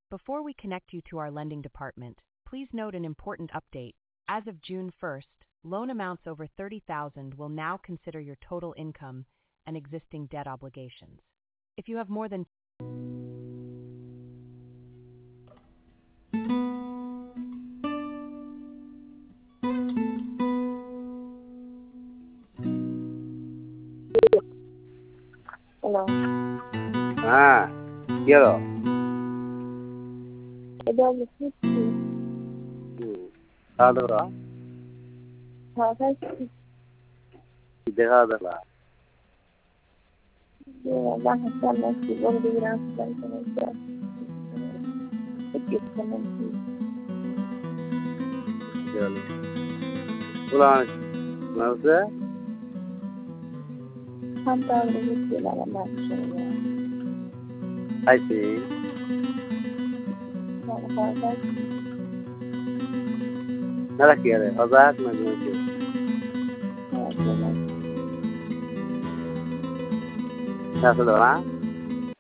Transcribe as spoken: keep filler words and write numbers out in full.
Before we connect you to our lending department, please note an important update. As of June first, loan amounts over thirty thousand will now consider your total income and existing debt obligations. If you have more than Hello. হ্যাঁ কি হলো? এটা বুঝছি। হুম, খাওয়া দাওয়া খাওয়া খাইছি। কি দেখা দাওয়া? যে বাসার সামনে একটি বন্ধু রাস্তায় চলেছে। একটু শুনেছি। পুরান মাসে খামটা বুঝছি না আমার শুনে। খাইছি খাওয়া খাইছি। না কি আরে হজাক না ঘুমাইছে হ্যাঁ, ঘুমাইছি। না আসলে না